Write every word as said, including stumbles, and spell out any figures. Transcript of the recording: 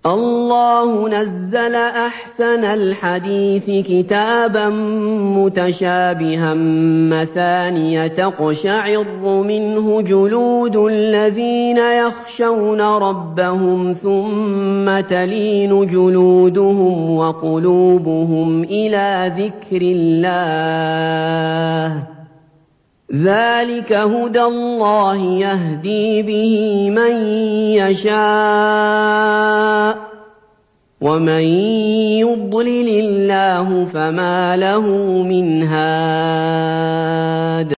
الله نزل أحسن الحديث كتابا متشابها مثانية تقشعر منه جلود الذين يخشون ربهم ثم تلين جلودهم وقلوبهم إلى ذكر الله ذلك هدى الله يهدي به من يشاء ومن يضلل الله فما له من هاد